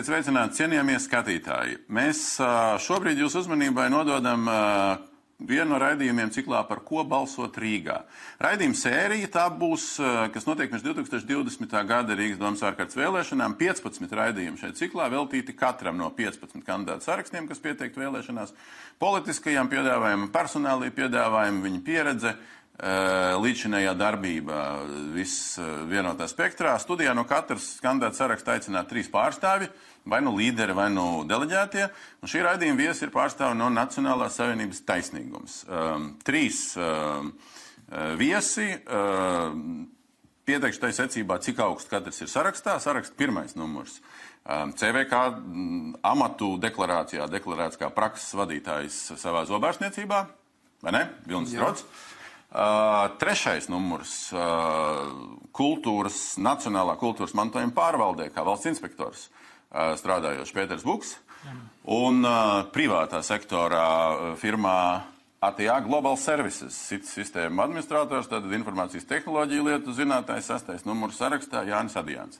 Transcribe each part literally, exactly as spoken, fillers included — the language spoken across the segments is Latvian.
Esiet sveicināti, cienījamie skatītāji. Mēs šobrīd jūs uzmanībai nododam vienu no raidījumiem ciklā par ko balsot Rīgā. Raidījuma sērija tā būs, kas notiek pirms divi tūkstoši divdesmitā gada Rīgas domas ārkārtas vēlēšanām. piecpadsmit raidījumi šeit ciklā veltīti katram no piecpadsmit kandidātu sarakstiem, kas pieteikt vēlēšanās. Politiskajām piedāvājumam, personālajiem piedāvājumam, viņa pieredze, līdzinējā darbība, viss vienotā spektrā. Studijā no katras kandidāta saraksta aicināt trīs pārstāvi, vai nu līderi, vai nu deleģētie. Un šī raidījuma viesi ir pārstāvi no Nacionālās savienības taisnīgums. Um, trīs um, viesi um, pieteikšu tai secībā, cik augstu katrs ir sarakstā. Saraksta pirmais numurs. Um, C V K um, amatu deklarācijā deklarēts kā prakses vadītājs savā zobārstniecībā, vai ne? Vilnis Strots. Uh, trešais numurs uh, kultūras, Nacionālā kultūras mantojuma pārvaldē, kā valsts inspektors, uh, strādājošs Pēters Buks. Un uh, privātā sektorā uh, firmā A T A Global Services, sistēma administrators, tātad informācijas tehnoloģiju lietu zinātājs, sastais numurs sarakstā Jānis Adjāns.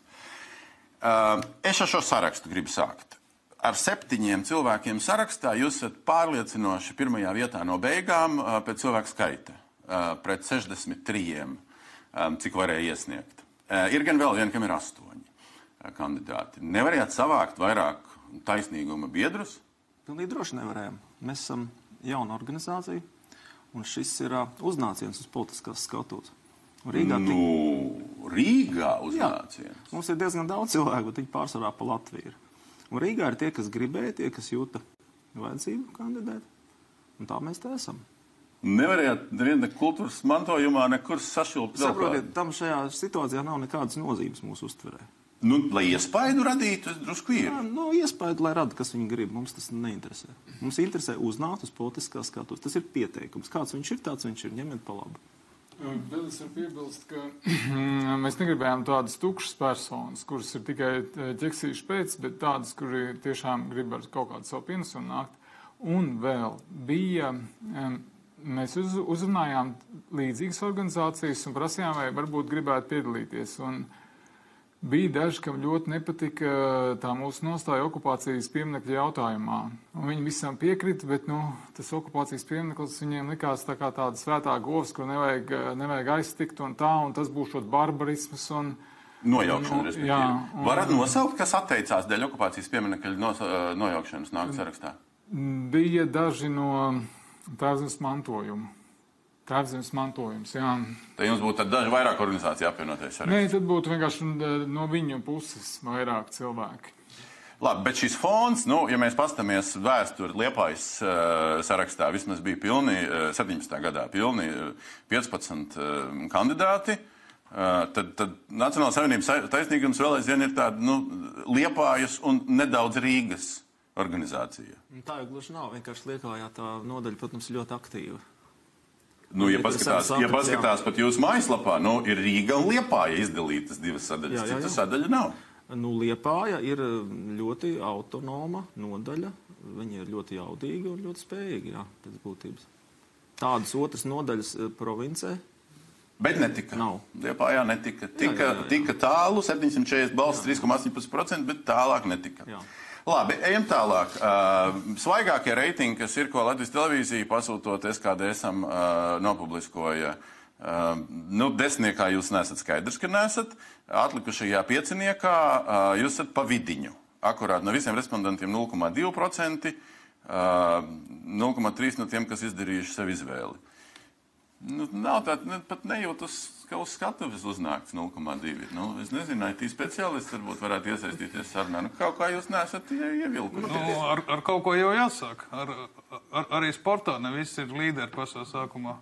Uh, es ar šo sarakstu gribu sākt. Ar septiņiem cilvēkiem sarakstā jūs esat pārliecinoši pirmajā vietā no beigām uh, pēc cilvēku skaita. Pret sešdesmit trījiem, cik varēja iesniegt. Ir gan vēl viena, kam ir astoņi kandidāti. Nevarējāt savākt vairāk taisnīguma biedrus? Pilnīgi droši nevarējām. Mēs esam jauna organizācija, un šis ir uznāciens uz politiskās skatuves. Rīgā nu, tik... Rīgā uznāciens? Jā, mums ir diezgan daudz cilvēku, bet viņi pārsvarā pa Latviju. Un Rīgā ir tie, kas gribēja, tie, kas jūta vajadzību kandidēt, un tā mēs te esam. Nevarējāt neviena kultūras mantojumā nekur sašilpt vēl kādu? Saprotiet, tam šajā situācijā nav nekādas nozīmes mūsu uztverē. Nu, lai iespaidu radītu, drusku ir. Jā, nu, iespaidu, lai rada, kas viņi grib. Mums tas neinteresē. Mums interesē uznākt uz politiskās skatuves. Tas ir pieteikums. Kāds viņš ir, tāds viņš ir. Ņemiet pa labu. Vēl es varu piebilst, ka mēs negribējām tādas tukšas personas, kuras ir tikai ķeksīši pēc, bet tādas, kuri tiešām grib ar kaut kādu savu pienesumu nākt. Un vēl bija... Um, Mēs uz, uzrunājām līdzīgas organizācijas un prasījām, vai varbūt gribētu piedalīties. Un bija daži, kam ļoti nepatika tā mūsu nostāja okupācijas pieminekļa jautājumā. Un viņi visam piekrita, bet nu, tas okupācijas piemineklis viņiem likās tā kā tāda svētā govs, kur nevajag, nevajag aiztikt un tā, un tas būs šos barbarismus un... Nojaukšana, respektīvi. Jā, un... Varat nosaukt, kas atteicās dēļ okupācijas pieminekļa no, nojaukšanas nāk sarakstā? Bija daži no... Tēvzemes mantojumu. Tēvzemes mantojums, jā. Tad jums būtu tad daži vairāk organizācija apvienoties sarakstā? Nē, tad būtu vienkārši no viņu puses vairāk cilvēki. Labi, bet šis fons, nu, ja mēs pastamies vēsturi Liepājas uh, sarakstā, vismaz bija pilni, uh, septiņpadsmitā gadā pilni uh, piecpadsmit uh, kandidāti, uh, tad, tad Nacionālās savienības taisnīgums vēl aizvien ir tāda, nu, Liepājas un nedaudz Rīgas organizācija. Tā jau gluži nav. Vienkārši Liepājā tā nodaļa, protams, ļoti aktīva. Nu, ja paskatās, ja paskatās pat jūsu mājaslapā, nu, ir Rīga un Liepāja izdalītas divas sadaļas. Jā, jā, jā. Cita sadaļa nav. Nu, Liepāja ir ļoti autonoma nodaļa. Viņa ir ļoti jaudīga un ļoti spējīga, jā, pēc būtības. Tādas otras nodaļas provincē. Bet netika. Nav. Liepājā netika. Tika, jā, jā, jā. tika tālu, septiņsimt četrdesmit balsis, trīs komats astoņpadsmit procenti, bet tālāk netika. Jā. Labi, ejam tālāk. Uh, svaigākie reitingi, kas ir, ko Latvijas televīzija pasūtot S K D S-am uh, nopubliskoja. Uh, nu, desmitniekā jūs nesat skaidrs, ka nesat. Atlikušajā pieciniekā uh, jūs esat pa vidiņu. Akurāt no visiem respondentiem nulle komats divi procenti, uh, nulle komats trīs procenti no tiem, kas izdarījuši sev izvēli. Nu, nav tā, ne, pat nejūtas, ka uz skatuves uznākts nulle komats divi. Nu, es nezinu, I T speciālists varbūt varētu iesaistīties sarunā. Nu, kaut kā jūs neesat ievilkuši. Nu, ar, ar kaut ko jau jāsāk. Ar, ar, arī sportā ne viss ir līderi pašā sākumā.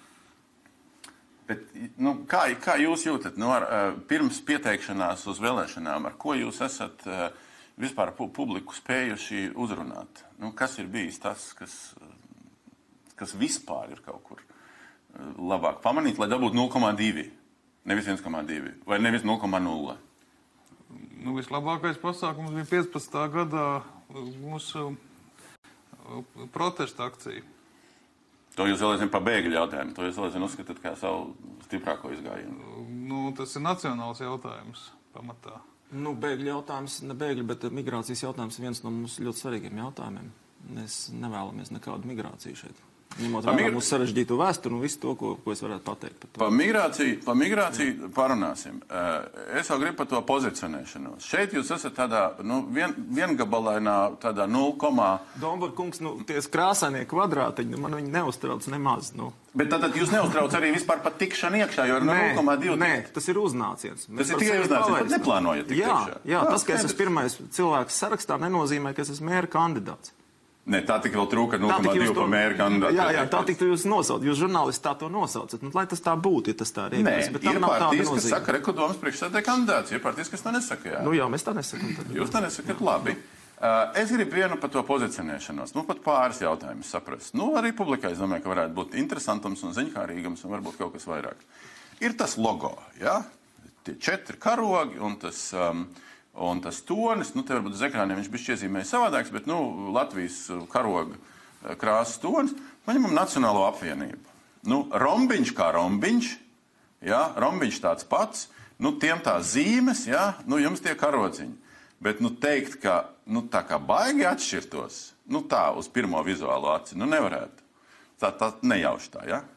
Bet, nu, kā, kā jūs jūtat, nu, ar, pirms pieteikšanās uz vēlēšanām, ar ko jūs esat vispār pu publiku spējuši uzrunāt? Nu, kas ir bijis tas, kas, kas vispār ir kaut kur labāk pamanīt, lai dabūtu nulle komats divi, nevis viens komats divi, vai nevis nulle komats nulle? Nu, vislabākais pasākums bija piecpadsmitā gadā mūsu protesta akcija. To jūs vēl aizvien pa bēgļu jautājumu, to jūs vēl aizvien uzskatāt kā savu stiprāko izgājienu? Nu, tas ir nacionāls jautājums pamatā. Nu, bēgļu jautājums, ne bēgļu, bet migrācijas jautājums ir viens no mums ļoti svarīgiem jautājumiem. Mēs nevēlamies nekādu migrāciju šeit. Ņemot vērā migra... mūsu sarežģīto vēsturi un visu to, ko, ko es varētu pateikt par to. Pa migrāciju, pa migrāciju parunāsim. Es vēl gribu par to pozicionēšanos. Šeit jūs esat tādā, nu, vien, viengabalainā, tādā nulle komā. Dombur kungs, nu, tie krāsainie kvadrātiņi, man viņi neuztrauc nemaz, nu. Bet tātad jūs neuztrauc arī vispār pat tikšanu iekšā, jo ir nulle komā divi. Nē, tas ir uznāciens. Tas ir tikai uznāciens, pat neplānojat tik jā, tikšā. Jā, tas, ka es esmu pirmais cilvēks sarakstā, nenozīmē, ka es esmu mēra kandidāts. Nē, tā tik vēl trūka nulle komā divi pa mēra kandidātu. Jā, jā, tā tik jūs nosaucat. Jūs žurnālisti tā to nosaucat. Nu, lai tas tā būtu, ja tas tā ir. Nē, bet ir partijas, kas saka, re, ko domas priekšsēdētāja kandidāts. Ir partijas, kas to nesaka, jā. Nu jā, mēs tā nesakam. Tad. Jūs tā nesakat, labi. Uh, es gribu vienu par to pozicionēšanos. Nu, pat pāris jautājumus saprast. Nu, arī publikai, es domāju, ka varētu būt interesantums un ziņkārīgums un varbūt kaut kas vairāk. Ir tas logo, jā? Tie četri karogi un tas... Um, Un tas tonis, nu, te varbūt uz ekrāniem viņš bišķi iezīmēja savādāks, bet, nu, Latvijas karoga krāsas tonis, paņemam Nacionālo apvienību. Nu, rombiņš kā rombiņš, jā, rombiņš tāds pats, nu, tiem tās zīmes, jā, nu, jums tie karodziņi. Bet, nu, teikt, ka, nu, tā kā baigi atšķirtos, nu, tā uz pirmo vizuālo aci, nu, nevarētu. Tā, tā nejauši tā, jā?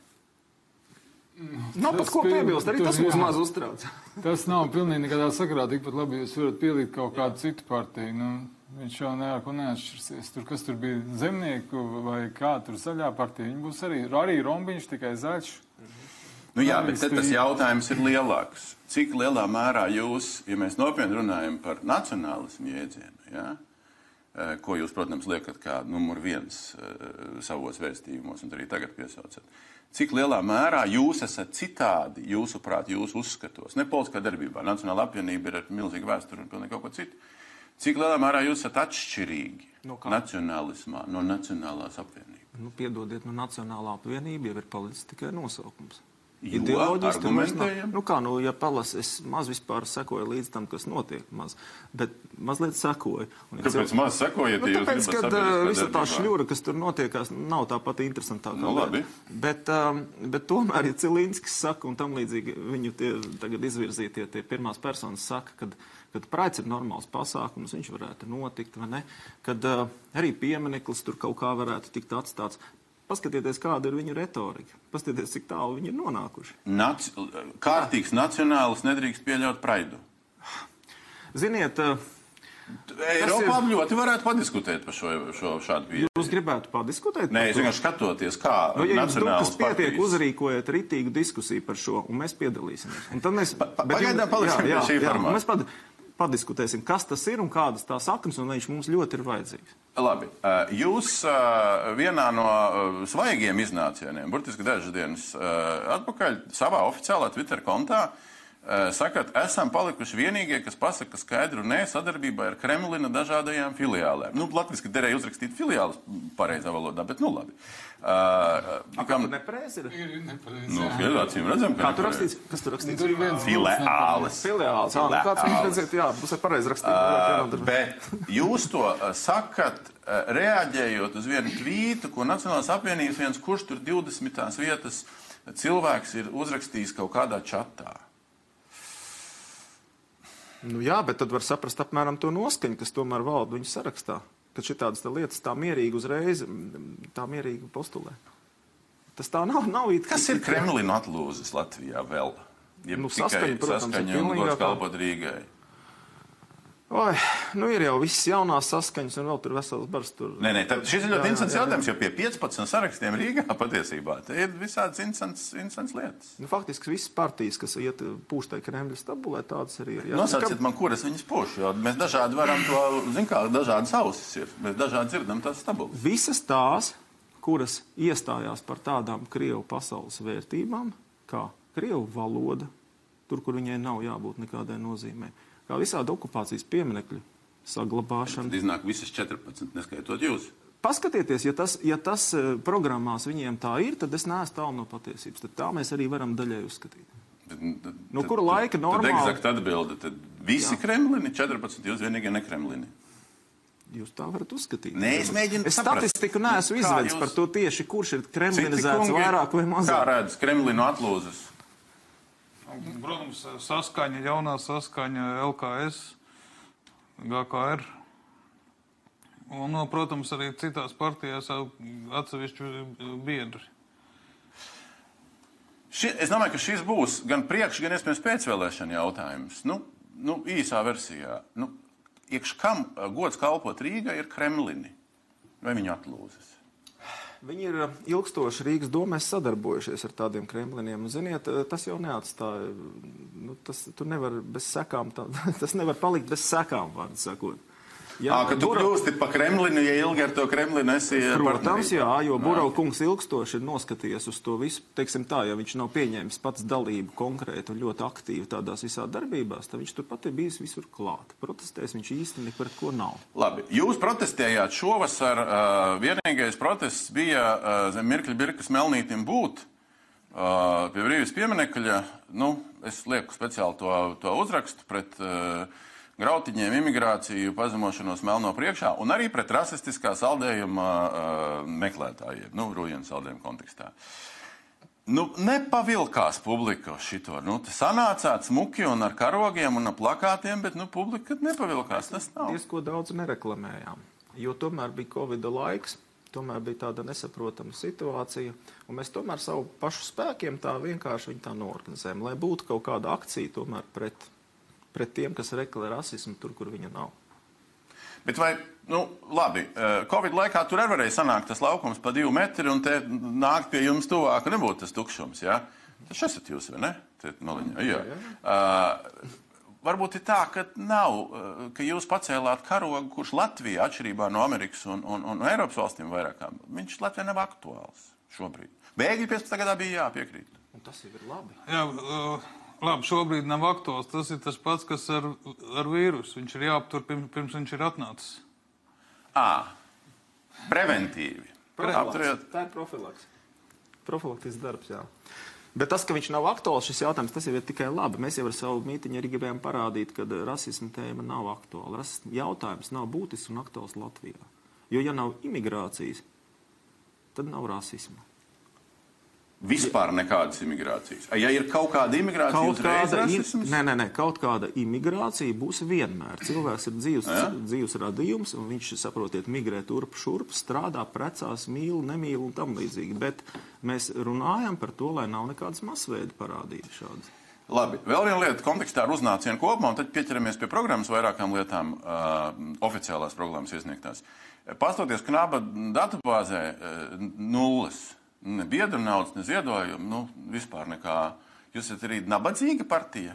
Nav pat ko piebilst, arī tas mūs maz uztrauc. Tas nav pilnīgi nekādā sakarā, tikpat labi jūs varat pielikt kaut kādu citu partiju. Nu, viņš jau neko neatšķirsies. Tur, kas tur bija zemnieku vai kā, tur zaļā partija, viņi būs arī, arī rombiņš, tikai zaļš. Nu jā, bet tas jautājums ir lielāks. Cik lielā mērā jūs, ja mēs nopietni runājam par nacionālismu jēdzienu, jā, ko jūs, protams, liekat kā numur viens savos vēstījumos un arī tagad piesaucat, cik lielā mērā jūs esat citādi, jūsuprāt, jūsu uzskatos, ne politiskā darbībā, Nacionāla apvienība ir ar milzīgu vēsturi un pilnīgi kaut ko citu, cik lielā mērā jūs esat atšķirīgi no nacionālismā, no Nacionālās apvienības? Nu, piedodiet, no Nacionālā apvienība jau ir palicis tikai nosaukums. Jo, argumentējam? Nu kā, nu, ja palas, es maz vispār sekoju līdz tam, kas notiek maz, bet mazliet sekoju. Un, Kāpēc maz sekojat, nu, ja tāpēc, jūs kad uh, visa tā šļura, kas tur notiekās, nav tā pati interesantākā. Nu, labi. Bet, um, bet tomēr, ja Cilinskis saka, un tam līdzīgi viņu tie tagad izvirzītie tie pirmās personas saka, kad, kad praids ir normāls pasākums, viņš varētu notikt, vai ne, kad uh, arī piemineklis tur kaut kā varētu tikt atstāts. Paskatieties, kāda ir viņu retorika. Paskatieties, cik tālu viņi ir nonākuši. Nac... Kārtīgs nacionālis nedrīkst pieļaut praidu. Ziniet, Eiropā ir... ļoti varētu padiskutēt par šo, šo šādu pieeju. Jūs gribētu padiskutēt? Nē, es vienkārši skatoties, kā nu, ja nacionālas partijas. Pietiek, uzrīkojiet ritīgu diskusiju par šo, un mēs piedalīsimies. Un tad mēs... Pa, pa, pagaidām paliksim pie šī formāta. Mēs pad... padiskutēsim, kas tas ir un kādas tās saknes, un viņš mums ļoti ir vajadzīgs. Labi. Jūs vienā no svaigiem iznācieniem, burtiski dažas dienas atpakaļ, savā oficiālā Twitter kontā sakat, esam palikuši vienīgie, kas pasaka skaidru nē sadarbībā ar Kremlina dažādajām filiālēm. Nu, latviski derēja uzrakstīt filiālus pareizā valodā, bet nu labi. Uh, A, kam... Nepareizi ir? Ir nepareizi. Nu, acīm redzam, ka kā tur rakstīts? Kas tur rakstīts? Tur viens filiālis. Filiālis. Ah, nu, kāds viņš redzēt, jā, būs ar pareizi rakstīt. Uh, bet jūs to uh, sakat, uh, reaģējot uz vienu tvītu, ko Nacionālās apvienības viens, kurš tur divdesmitās vietas cilvēks ir uzrakstījis kaut kādā čatā. Nu jā, bet tad var saprast apmēram to noskaņu, kas tomēr valda viņu sarakstā. Kad šitādas lietas tā mierīgi uzreiz, tā mierīgi postulē. Tas tā nav, nav it. Kas ir Kremlina atlūzes Latvijā vēl? Ja nu, saskaņa, protams, saskaņa un gods kalpot Rīgai. Oi, nu ir jau visas jaunās saskaņas un vēl tur vesels bars tur. Nē, nē, tad šis ir ļoti interesants jautājums, jo pie piecpadsmit sarakstiem Rīgā patiesībā te ir visādas interesants, interesants lietas. Nu, faktiski visas partijas, kas iet pūštai Kremļa stabulē, tādas arī ir. Nosauciet man, kuras viņas pūš, jo mēs dažādi varam to, zin kā, dažādas ausis ir, mēs dažādi dzirdam tās stabulas. Visas tās, kuras iestājās par tādām Krievu pasaules vērtībām, kā Krievu valoda, tur, kur viņai nav jābūt nekādai nozīmē. Kā visādi okupācijas pieminekļu saglabāšana. Tad iznāk visas četrpadsmit, neskaitot jūs. Paskatieties, ja tas, ja tas programmās viņiem tā ir, tad es neesmu tālu no patiesības. Tad tā mēs arī varam daļai uzskatīt. Tad, tad, no kura laika normāli... Tad eksakt atbilde, tad visi Jā. Kremlini, četrpadsmit, jūs vienīgie nekremlini. Jūs tā varat uzskatīt. Nē, es mēģinu es saprast. Es statistiku neesmu izvedis jūs... par to tieši, kurš ir kremlinizēts vairāk vai mazāk. Kā redz Kremlinu atlūzes? Protams, saskaņa, jaunā saskaņa, L K S, G K R. Un, no, protams, arī citās partijās atsevišķi biedri. Ši, es domāju, ka šis būs gan priekš, gan iespējams pēcvēlēšana jautājums. Nu, nu, īsā versijā. Nu, iekš kam gods kalpot Rīgai ir Kremlini? Vai viņi atlūzas? Viņi ir ilgstoši Rīgas domēs sadarbojušies ar tādiem Kremliniem. Ziniet, tas jau neatstāja, nu, tas, tu nevar bez sekām, tā, tas nevar palikt bez sekām, vārdu sakot. Jā, à, ka tu Burau... kļūsti pa Kremlinu, ja ilgi ar to Kremlinu esi Protams, partnerī. jā, jo Burau kungs ilgstoši ir noskatījies uz to visu. Teiksim tā, ja viņš nav pieņēmis pats dalību konkrēti un ļoti aktīvi tādās visā darbībās, tad viņš turpat ir bijis visur klāt. Protestēs viņš īsti ne par ko nav. Labi, jūs protestējāt šovasar, uh, vienīgais protests bija uh, zem Mirkļa Birkas Melnītim būt uh, pie Brīvības pieminekļa. Nu, es lieku speciāli to, to uzrakstu pret uh, grautiņiem, imigrāciju, pazemošanos melno priekšā un arī pret rasistiskā saldējuma uh, meklētājiem, nu, Rujena saldējuma kontekstā. Nu, nepavilkās publika šito. Nu, tas sanācāt smuki un ar karogiem un ar plakātiem, bet, nu, publika nepavilkās. Tas nav. Diezko daudz nereklamējām, jo tomēr bija Covida laiks, tomēr bija tāda nesaprotama situācija, un mēs tomēr savu pašu spēkiem tā vienkārši viņu tā noorganizējam, lai būtu kaut kāda akcija tomēr pret pret tiem, kas reklamē rasismu tur, kur viņa nav. Bet vai, nu, labi, Covid laikā tur arī varēja sanākt tas laukums pa divu metri un te nākt pie jums tuvāk, nebūtu tas tukšums, jā? Tas esat jūs, vai ne? Te, maliņā, jā. jā. Uh, varbūt ir tā, ka nav, ka jūs pacēlāt karogu, kurš Latvija, atšķirībā no Amerikas un, un, un Eiropas valstīm vairākām, viņš Latvijā nav aktuāls šobrīd. Bēgļi piecspadsmitā gadā bija jāpiekrīt. Un tas jau ir labi. Jā, uh... Labi, šobrīd nav aktuāls. Tas ir tas pats, kas ar, ar vīrusu. Viņš ir jāaptur pirms, pirms viņš ir atnācis. Ā, preventīvi. Profilaks. Tā ir profilaks. Profilaktis darbs, jā. Bet tas, ka viņš nav aktuāls, šis jautājums, tas jau ir tikai labi. Mēs jau ar savu mītiņu arī gribējām parādīt, ka rasisma tēma nav aktuāla. Rasisma jautājums nav būtisks un aktuāls Latvijā. Jo, ja nav imigrācijas, tad nav rasisma. Vispār nekādas imigrācijas. Ja ir kaut kāda imigrācija, kaut uzreiz kāda rasisms? Nē, nē, nē, kaut kāda imigrācija būs vienmēr. Cilvēks ir dzīves, ja? dzīves radījums, un viņš, saprotiet, migrē turp šurp, strādā, precās, mīl, nemīl un tam līdzīgi. Bet mēs runājam par to, lai nav nekādas masveida parādības šādas. Labi, vēl viena lieta kontekstā ar uznācienu kopumā, un tad pieķeramies pie programmas vairākām lietām, uh, oficiālās programmas iesniegtās. Pastoties Knaba datubāzē, uh, nulles. Ne biedru naudas, ne ziedojumu, nu, vispār nekā. Jūs esat arī nabadzīga partija?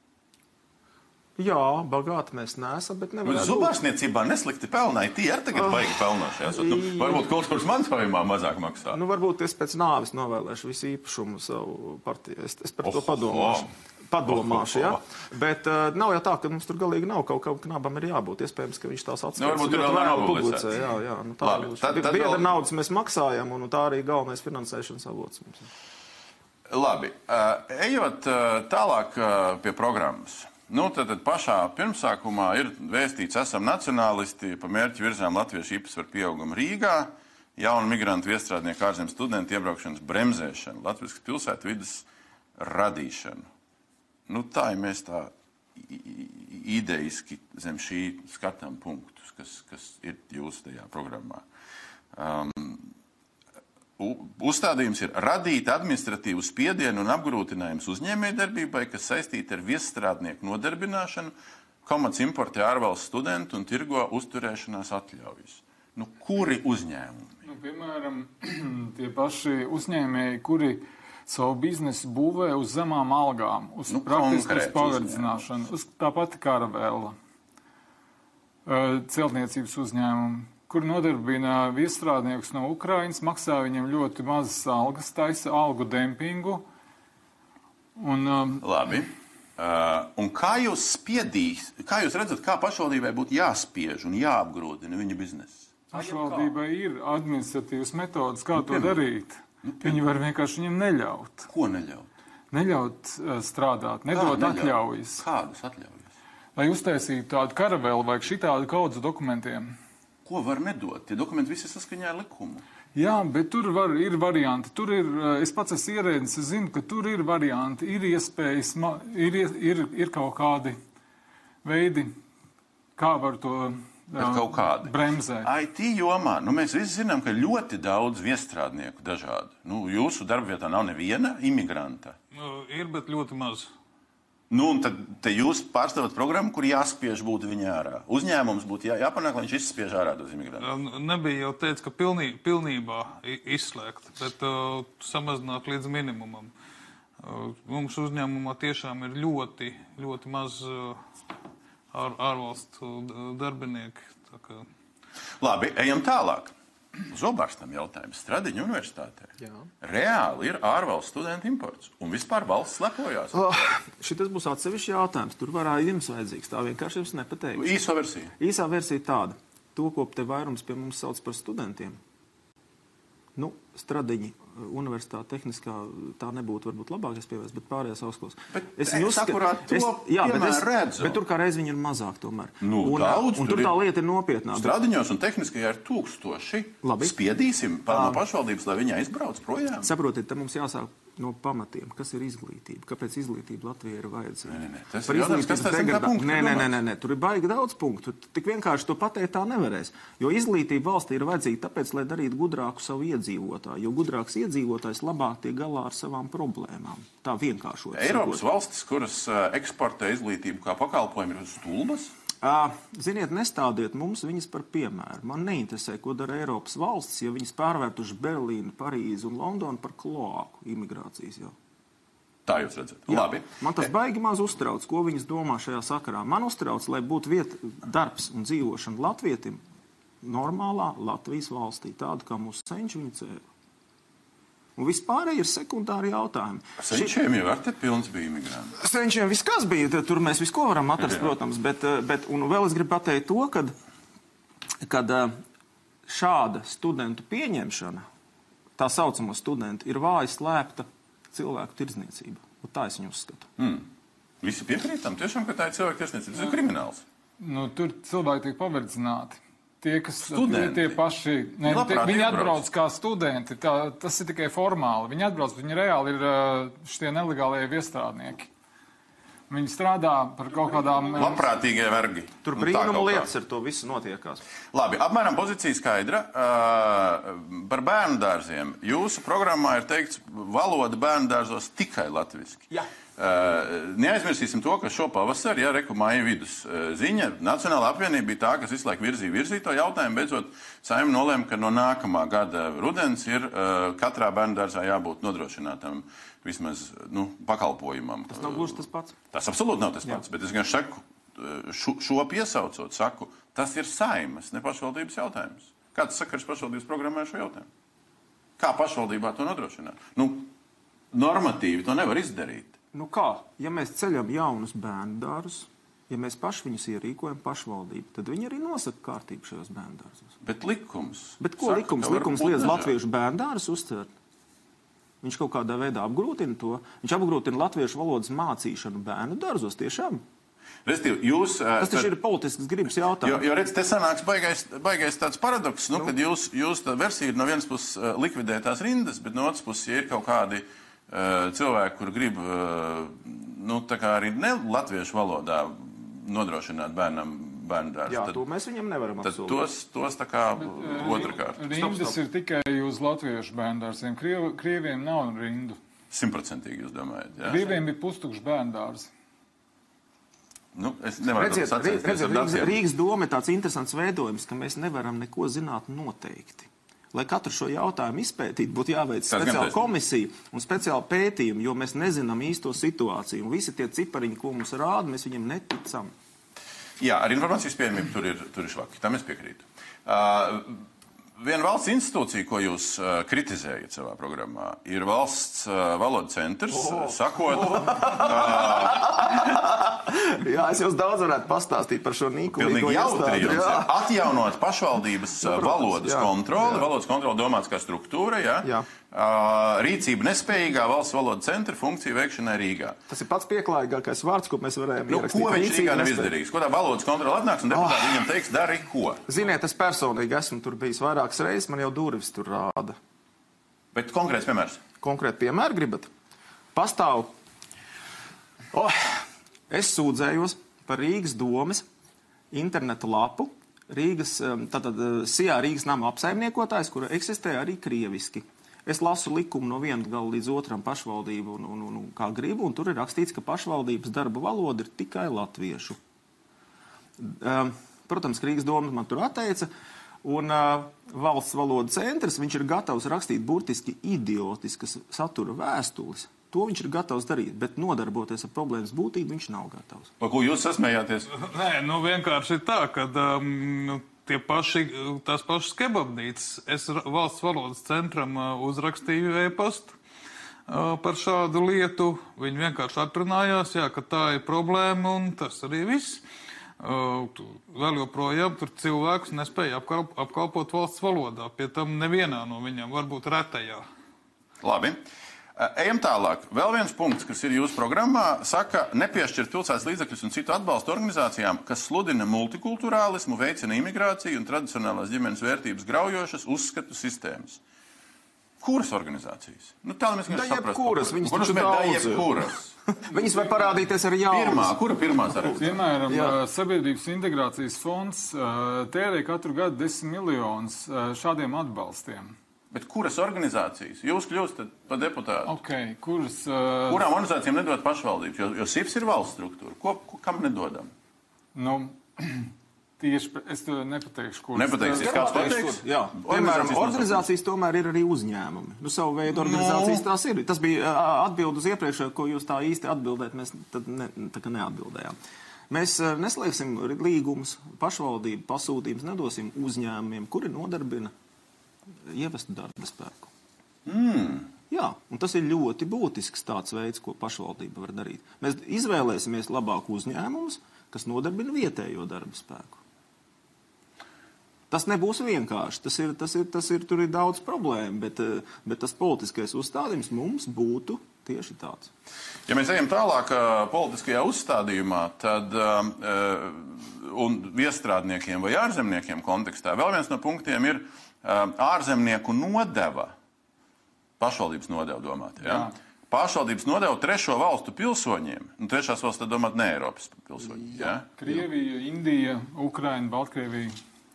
Jā, bagāti mēs neesam, bet nevarētu... Zubārsniecībā neslikti pelnāja, tie arī tagad baigi pelnošajās. Nu, varbūt kultūras mantojumā mazāk maksā. Nu, varbūt es pēc nāves novēlēšu visu īpašumu savu partiju. Es, es par oh, to padomāšu. Oh. Padomāšu, ja? Bet uh, nav jau tā, ka mums tur galīgi nav kaut kā Knabam ir jābūt. Iespējams, ka viņš tās atskaits. Nu, varbūt ir vēl nav publicē. Jā, jā. Nu, tā Labi, tad, tad biedra vēl... naudas mēs maksājam, un tā arī galvenais finansēšanas avots mums. Labi. Uh, ejot uh, tālāk uh, pie programmas. Nu, tad, tad pašā pirmsākumā ir vēstīts, esam nacionālisti, pa mērķi virzām latviešu īpatsvaru pieaugumu Rīgā, jaunu migrantu iestrādnieku ārzem studentu iebraukšanas bremzēšanu, Latvijas pilsētu vidas radīšanu. Nu, tā ir mēs tā ideiski zem šī skatām punktus, kas, kas ir jūsu tajā programmā. Um, uzstādījums ir radīt administratīvu spiedienu un apgrūtinājums uzņēmējdarbībai, kas saistīta ar viesstrādnieku nodarbināšanu, komats importē ārvalstu studentu un tirgo uzturēšanās atļaujas. Nu, kuri uzņēmumi? Nu, piemēram, tie paši uzņēmēji, kuri savu biznesu būvē uz zemām algām, uz nu, praktiskas paverdzināšanu, uz tā pati Karavēla, celtniecības uzņēmumu, kur nodarbina viestrādniekus no Ukrainas, maksā viņiem ļoti mazas algas, taisa algu dempingu. Un, um, Labi. Uh, un kā jūs spiedīs, kā jūs redzat, kā pašvaldībai būtu jāspiež un jāapgrūtina viņa biznesa? Pašvaldībai ir administratīvas metodas, kā nu, to darīt. Nu, Viņi var vienkārši viņam neļaut. Ko neļaut? Neļaut uh, strādāt, nedot atļaujas. Kādas atļaujas? Lai uztaisītu tādu karaveli vai šitādu kaudzu dokumentiem. Ko var nedot? Tie dokumenti visi saskaņā ar likumu. Jā, bet tur var, ir varianti. Tur ir, es pats esmu ierēdnis, es zinu, ka tur ir varianti, ir iespējas, ir, ir, ir kaut kādi veidi, Kā var to kaut kādi. bremzēt? I T jomā, nu mēs visi zinām, ka ļoti daudz viestrādnieku dažādi. Nu, jūsu darbvietā nav neviena imigranta. Nu, ir, bet ļoti maz. Nu, un tad te jūs pārstāvat programmu, kur jāspiež būtu viņa ārā. Uzņēmums būtu jā, jāpanāk, lai viņš izspiež ārā tos imigrantus. Nebija jau teicis, ka pilnī, pilnībā izslēgt, bet uh, samazināt līdz minimumam. Uh, mums uzņēmumā tiešām ir ļoti, ļoti maz uh, ār, ārvalstu darbinieki. Tā kā... Labi, ejam tālāk. Zobārstam jautājums Stradiņa universitātē. Jā. Reāli ir ārvalstu studentu imports, un vispār valsts lepojās. Oh, šitas būs atsevišķi jautājums. Tur varētu jums vajadzīgs. Tā vienkārši jums nepateikšu. Īso versiju. Īsā versija tāda. To, ko te vairums pie mums sauc par studentiem. Nu, Stradiņa universitāte tehniskā tā nebūtu varbūt labākais pievērst, bet pārējās augstskolas. Bet es es akurāt to, jā, bet, es, redzu. bet tur kā reiz viņi ir mazāk tomēr. Nu, un, daudz, un tur, tur tā lieta ir nopietnā. Stradiņos un tehniskajā ir tūkstoši. Labi. Spiedīsim pār no pašvaldības, lai viņi aizbrauc projām. Saprotiet, te mums jāsāk no pamatiem. Kas ir izglītība? Kāpēc izglītība Latvijai ir vajadzīga? Nē, nē, tas ir jautājums, kas tas ir tā punktu? Nē, nē, nē, nē, nē, tur ir baigi daudz punktu. Tik vienkārši to pateikt tā nevarēs. Jo izglītība valstī ir vajadzīga tāpēc, lai darītu gudrāku savu iedzīvotāju. Jo gudrāks iedzīvotājs labāk tiek galā ar savām problēmām. Tā vienkāršot. Eiropas valstis, kuras eksportē izglītību kā pakalpojumu, ir stulbas? Uh, ziniet, nestādiet mums viņas par piemēru. Man neinteresē, ko dara Eiropas valstis, ja viņas pārvērtuši Berlīnu, Parīzi un Londonu par kloāku imigrācijas jau. Tā jūs redzat. Jā, Labi. Man tas baigi maz uztrauc, ko viņas domā šajā sakarā. Man uztrauc, lai būtu vieta, darbs un dzīvošana latvietim normālā Latvijas valstī, tādu kā mūsu senči viņa cēla. Un vispārēji ir sekundāri jautājumi. Senčiem jau ar te pilns bija imigranti. Senčiem viss kas bija, tur mēs visko varam atrast, protams, bet, bet un vēl es gribu pateikt to, kad, kad šāda studentu pieņemšana, tā saucamo studentu, ir vāji slēpta cilvēku tirdzniecība. Un tā es viņu uzskatu. Mm. Visi piekrītam, tiešām, ka tā ir cilvēku tirdzniecība. Tas ir krimināls. Nu, tur cilvēki tiek paverdzināti. Tie, kas Studenti. tie paši, ne, tie, viņi atbrauc kā studenti, tā, tas ir tikai formāli. Viņi atbrauc, viņi reāli ir šitie nelegālie viestrādnieki. Viņi strādā par kaut kādām... Labprātīgie vergi. Tur brīnuma lietas ar to visu notiekās. Labi, apmēram pozīcija skaidra. Uh, par bērnu dārziem. Jūsu programmā ir teikts valoda bērnu dārzos tikai latviski. Jā. Uh, neaizmirsīsim to, ka šo pavasari, ja reku māja vidus uh, ziņa, Nacionāla apvienība bija tā, kas visu laiku virzīja virzīja to jautājumu, beidzot Saeima nolēma, ka no nākamā gada rudens ir uh, katrā bērnu dārzā jābūt nodrošinātam vismaz nu, pakalpojumam. Tas nav gluži tas pats. Tas absolūti nav tas pats, Jā. Bet es gan saku, šo, šo piesaucot, saku, tas ir Saimas, ne pašvaldības jautājums. Kāds sakars pašvaldības programmē šo jautājumu? Kā pašvaldībā to nodrošināt? Nu, normatīvi to nevar izdarīt. Nu kā? Ja mēs ceļam jaunus bērnu dārzus, ja mēs paši viņus ierīkojam pašvaldību, tad viņi arī nosaka kārtību šajos bērnu dārzos. Bet likums? Bet ko saka, likums? Likums liedz latviešu bērnu dārzus uztvert. Viņš kaut kādā veidā apgrūtina to. Viņš apgrūtina latviešu valodas mācīšanu bērnu dārzos tiešām. Restīvi, jūs, Tas taču ir politisks gribas jautājums. Jo, jo redz, te sanāks baigais, baigais tāds paradoks, nu, nu. kad jūs, jūs tā versija ir no vienas puses uh, likvidētās rindas, bet no otras puses, ja ir kaut kādi uh, cilvēki, kur grib, uh, nu, tā kā arī ne latviešu valodā nodrošināt bērnam bērnu dārzu. Jā, tad, to mēs viņam nevaram tad apsolīt. tos, tos tā kā otrkārt. Rindas ir tikai uz latviešu bērnu dārziem. Kriev, krieviem nav rindu. Simtprocentīgi jūs domājat, jā? Krieviem ir pustukši bērnu dārzi. Nu, es nevaru redziet, sacensties redziet, ar Rīgas, datiem. Rīgas doma ir tāds interesants veidojums, ka mēs nevaram neko zināt noteikti. Lai katru šo jautājumu izpētītu, būtu jāveic speciāla komisija un speciāla pētījuma, jo mēs nezinām īsto situāciju. Un visi tie cipariņi, ko mums rāda, mēs viņiem neticam. Jā, ar informācijas pieejamību tur ir, tur ir švaki. Tam es piekrītu. Uh, viena valsts institūcija, ko jūs uh, kritizējat savā programmā, ir valsts uh, valoda centrs, oh. sakot... Uh, Jā, es jums daudz varētu pastāstīt par šo nīkulīgo iestādi. Jā. Atjaunot pašvaldības jā, protams, valodas jā, kontroli. Jā. Valodas kontroli domāts kā struktūra, jā. Jā. Uh, rīcība nespējīgā valsts valoda centra funkciju veikšanai Rīgā. Tas ir pats pieklājīgākais vārds, ko mēs varējām nu, ierakstīt. Ko viņš Rīgā nav izdarījis? Ko tā valodas kontrola atnāks un deputāti oh. viņam teiks, dari ko? Ziniet, es personīgi esmu tur bijis vairākas reizes, man jau durvis tur rāda. Bet konkrēts piemērs? Konkrēti piemēru gribat? Pastāv. Oh. Es sūdzējos par Rīgas domes interneta lapu Rīgas, tātad Sijā Rīgas nama apsaimniekotājs, kura eksistē arī krieviski. Es lasu likumu no viena gala līdz otram pašvaldību un, un, un, un kā gribu, un tur ir rakstīts, ka pašvaldības darba valoda ir tikai latviešu. Um, protams, Rīgas doma man tur atteica, un uh, valsts valoda centrs, viņš ir gatavs rakstīt burtiski idiotiskas satura vēstules. To viņš ir gatavs darīt, bet nodarboties ar problēmas būtību viņš nav gatavs. Par ko jūs sasmējāties? Nē, nu vienkārši ir tā, ka um, tie paši, tās pašas kebabnīcas, es valsts valodas centram uh, uzrakstīju e-pastu uh, par šādu lietu. Viņi vienkārši atrunājās, jā, ka tā ir problēma un tas arī viss. Uh, vēl joprojām tur cilvēkus nespēja apkalp, apkalpot valsts valodā, pie tam nevienā no viņiem, varbūt retajā. Labi. Ejam tālāk. Vēl viens punkts, kas ir jūsu programmā, saka, nepiešķirt pilsētas līdzekļus un citu atbalstu organizācijām, kas sludina multikulturālismu, veicina imigrāciju un tradicionālās ģimenes vērtības graujošas uzskatu sistēmas. Kuras organizācijas? Nu, tā mēs da jebkuras, viņas taču daudz. Viņas var parādīties arī jaunas. Pirmā, kura pirmā sarakstā? Piemēram, Sabiedrības integrācijas fonds tērē katru gadu desmit miljonus šādiem atbalstiem. Bet kuras organizācijas? Jūs kļūstat par deputātu. Okay, kuras, uh... Kurām organizācijām nedod pašvaldības? Jo, jo S I P S ir valsts struktūra. Ko, ko, kam nedodam? Nu, tieši es to nepateikšu, kuras. Nepateiksies, kāds pateiks? Jā, piemēram, organizācijas tomēr ir arī uzņēmumi. Nu, savu veidu organizācijas no. Tās ir. Tas bija atbild uz iepriekšējo, ko jūs tā īsti atbildēt, mēs tad ne, tā kā neatbildējām. Mēs neslēgsim līgumus, pašvaldību pasūtības, nedosim uzņēmumiem, kuri nodarbina ievestu darba spēku. Mm. Jā, un tas ir ļoti būtisks tāds veids, ko pašvaldība var darīt. Mēs izvēlēsimies labāku uzņēmumus, kas nodarbina vietējo darba spēku. Tas nebūs vienkārši, tas ir, tas ir, tas ir, tur ir daudz problēmu, bet, bet tas politiskais uzstādījums mums būtu tieši tāds. Ja mēs ejam tālāk politiskajā uzstādījumā, tad uh, un viestrādniekiem vai ārzemniekiem kontekstā, vēl viens no punktiem ir ārzemnieku nodeva, pašvaldības nodeva domāt, ja? Jā. Pašvaldības nodeva trešo valstu pilsoņiem, un trešās valsts tad domāt ne Eiropas pilsoņiem, ja? Krievija, Indija, Ukraina, Baltkrievija.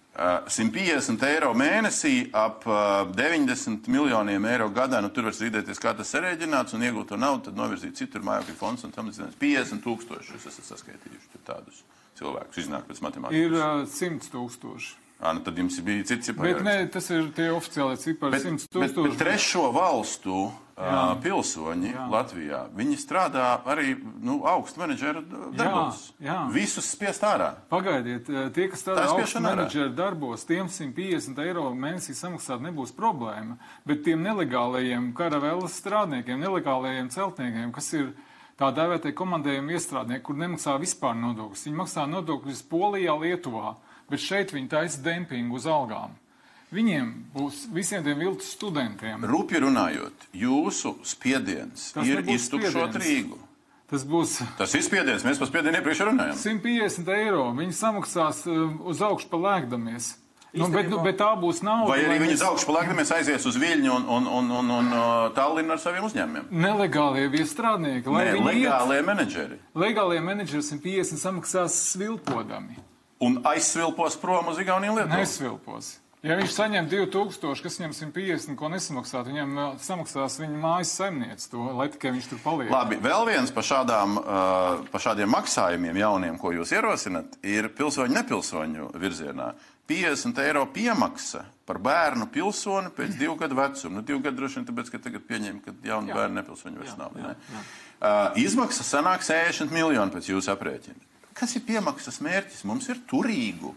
simt piecdesmit eiro mēnesī, ap deviņdesmit miljoniem eiro gadā, nu tur var strīdēties, kā tas sarēģināts, un iegūt to naudu, tad novirzīt citur mājokļu fonds, un tam ir piecdesmit tūkstoši, jūs esat saskaitījuši tur tādus cilvēkus, iznāk pēc matemātikas. Ir uh, simt tūkstoši. Ā, nu tad jums bija cits cipari. Bet ne, tas ir tie oficiāli cipari, simt tūkstoši. Bet, bet trešo valstu uh, pilsoņi jā. Latvijā, viņi strādā arī, nu, augstu menedžera darbos. Jā, jā. Visus spiest ārā. Pagaidiet, tie, kas strādā augstu menedžera darbos, tiem simt piecdesmit eiro mēnesī samaksāt nebūs problēma, bet tiem nelegālajiem karavēlas strādniekiem, nelegālajiem celtniekiem, kas ir tā dēvētie komandējumi iestrādnieki, kur nemaksā vispār nodokļus. Viņi maksā nodokļus Polijā, Lietuvā. Bet šeit viņi taisa dempingu uz algām. Viņiem būs visiem tiem viltus studentiem. Rūpji runājot, jūsu spiediens tas ir iztukšot Rīgu. Tas būs... Tas ir spiediens, mēs par spiedienu iepriekš runājam. simt piecdesmit eiro, viņi samaksās uz augšu pa lēkdamies. Nu, bet, nu, bet tā būs nauda. Vai arī viņi mēs... uz augšu pa lēkdamies aizies uz Viļņu un, un, un, un, un Tallinu ar saviem uzņēmumiem? Nelegālie viestrādnieki. Nē, legālie iet... menedžeri. Legālie menedžeri simt piecdesmit samaksās svilpodami. Un aizsvilpos prom uz Igauniju un Lietuvu? Nesvilpos. Ja viņš saņem divi tūkstoši, kas viņam simt piecdesmit, ko nesamaksāt, viņam samaksās viņa mājas saimniec to, lai tikai viņš tur paliek. Labi, vēl viens pa, šādām, uh, pa šādiem maksājumiem jauniem, ko jūs ierosinat, ir pilsoņu nepilsoņu virzienā. piecdesmit eiro piemaksa par bērnu pilsoni pēc divu gadu vecuma. Nu, divu gadu droši vien, tāpēc, ka tagad pieņem, ka jaunu jā. Bērnu nepilsoņu vairs nav. Jā, ne? jā. Uh, izmaksa sanāk sešdesmit miljoni pēc jūsu aprēķina. Kas ir piemaksas mērķis? Mums ir turīgu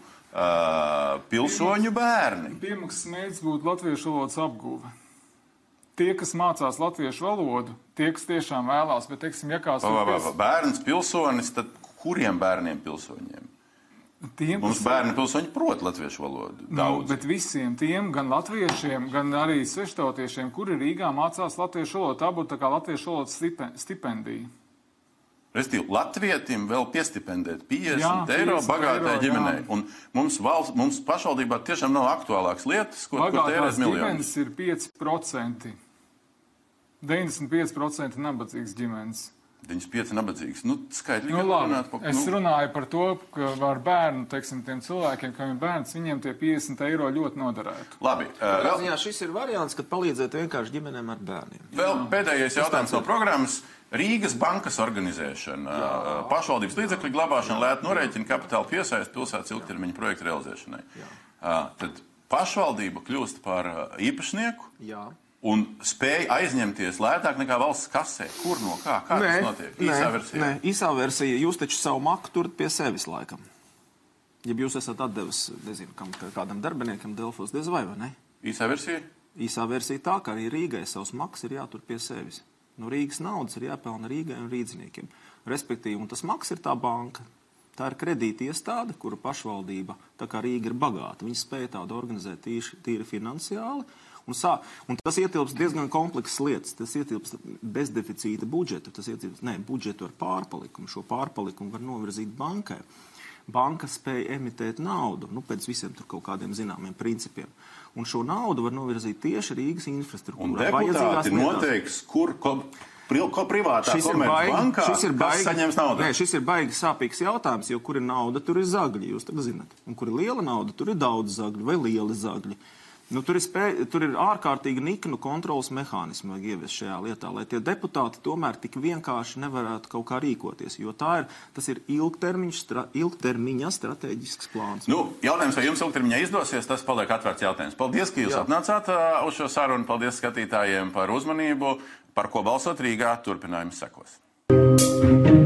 uh, pilsoņu bērni. Piemaksas mērķis būtu latviešu valodas apguve. Tie, kas mācās latviešu valodu, tie, kas tiešām vēlās, bet, teiksim, ja kāds... Va, va, va, bērns pilsonis, tad kuriem bērniem pilsoņiem? Tiem, mums bērni pilsoņi prot latviešu valodu. Nu, bet visiem tiem, gan latviešiem, gan arī sveštautiešiem, kuri Rīgā mācās latviešu valodu, tā būtu tā kā latviešu valodas stipendija. Restīvi, latvietim vēl piestipendēt piecdesmit eiro bagātai ģimenei. Jā. Un mums, valsts, mums pašvaldībā tiešām nav aktuālākas lietas, ko tērēt miljonus. Bagātās ģimenes ir pieci procenti. deviņdesmit pieci procenti nabadzīgas ģimenes. deviņdesmit pieci nabadzīgs. Nu, skaidri, Nu, labi, runāt, pa, es nu. runāju par to, ka ar bērnu, teiksim, tiem cilvēkiem, kam ir bērns, viņiem tie piecdesmit eiro ļoti noderētu. Labi, uh, vēl, Jā, šis ir variants, kad palīdzēt vienkārši ģimenēm ar bērniem. vēl pēdējais jautājums no programmas. Rīgas bankas organizēšana, Jā. pašvaldības līdzekļu glabāšana, lēta norēķina kapitāla piesaist pilsētas ilgtermiņa projektu realizēšanai. Uh, tad pašvaldība kļūst par īpašnieku. Jā. Un spēja aizņemties lētāk nekā valsts kasē. Kur no kā? Kā Nē, tas notiek? Īsā nē, versijā. Nē, īsā versija. Jūs taču savu maku turat pie sevis laikam. Ja jūs esat atdevis, nezinu, kam, kādam darbiniekam Delfos, diez vai, vai ne? Īsā versija? Īsā versija tā, ka arī Rīgai savs maks ir jātur pie sevis. No Rīgas naudas ir jāpelna Rīgai un rīdziniekiem. Respektīvi, un tas maks ir tā banka. Tā ir kredīta iestāde, kura pašvaldība, tā kā Rīga ir bagāta, viņi spēja tādu organizēt tīši, tīri finansiāli. Un, sā, un tas ietilps diezgan komplekss lietas. Tas ietilps bez deficīta budžeta. Tas ietilps, ne, budžetu ar pārpalikumu. Šo pārpalikumu var novirzīt bankai. Banka spēja emitēt naudu, nu, pēc visiem tur kaut kādiem zināmiem principiem. Un šo naudu var novirzīt tieši Rīgas infrastruktūrā. Un deputāti noteiks, kur, ko, ko privātā komercbankā, kas saņems naudu. Nē, šis ir baigi sāpīgs jautājums, jo kur ir nauda, tur ir zagļi, jūs tagad zināt. Un kur ir liela nauda, tur ir daudz zagļu vai lieli zagļi. Nu, tur, ir spēj, tur ir ārkārtīgi niknu kontrolas mehānismu vajag ieviest šajā lietā, lai tie deputāti tomēr tik vienkārši nevarētu kaut kā rīkoties, jo tā ir, tas ir stra, ilgtermiņa strateģisks plāns. Nu, jautājums, vai jums ilgtermiņā izdosies, tas paliek atvērts jautājums. Paldies, ka jūs Jā. atnācāt uh, uz šo sarunu, paldies skatītājiem par uzmanību, par ko balsot Rīgā, turpinājums sekos.